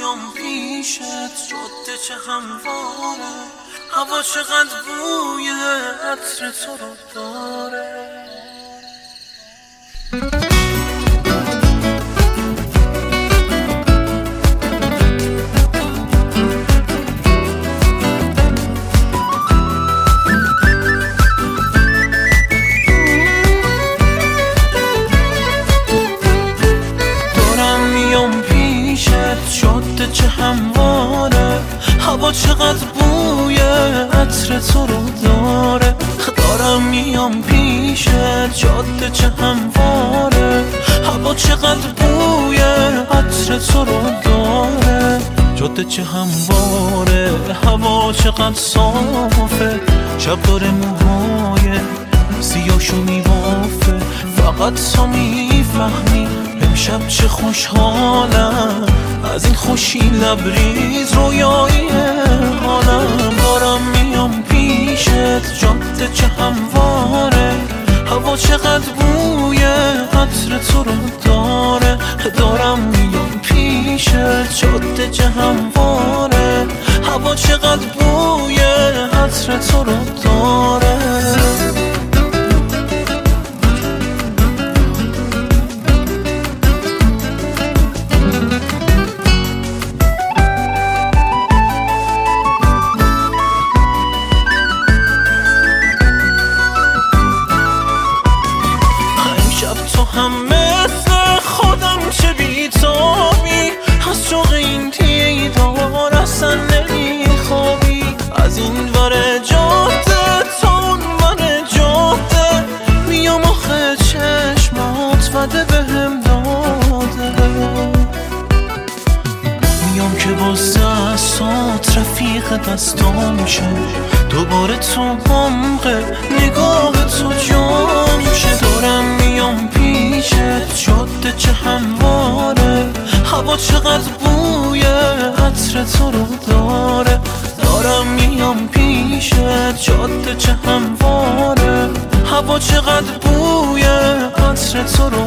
میام پیشت، جاده چه همواره، هوا چقدر بوی عطر تو رو داره. جاده چه همواره، هوا چقدر بوی عطر تو رو داره. دارم میام پیشت، جاده چه همواره، هوا چقدر بوی عطر تو رو داره. جاده چه همواره، هوا چقدر صافه، شب داره موهای سیاهشو میبافه. فقط تو میفهمی امشب چه خوشحالم، از این خوشی لبریز رویایی حالم. دارم میام پیشت، جاده چه همواره، هوا چقدر بوی عطر تو رو داره. دارم میام پیشت، جاده چه همواره، هوا چقدر بوی عطر تو رو داره. هم مثل خودم چه بیتابی، از شوق این دیدار اصلا نمیخوابی. از این ور جاده تا اون ور جاده میام آخه چشمات وده بهم داده. میام که با دستات رفیق دستام شه، دوباره تو عمق نگاه تو جام شه. دارم میام پیشت، جاده چه همواره، هوا چقدر بوی عطر تو رو داره. دارم میام پیشت، جاده چه همواره، هوا چقدر بوی عطر تو رو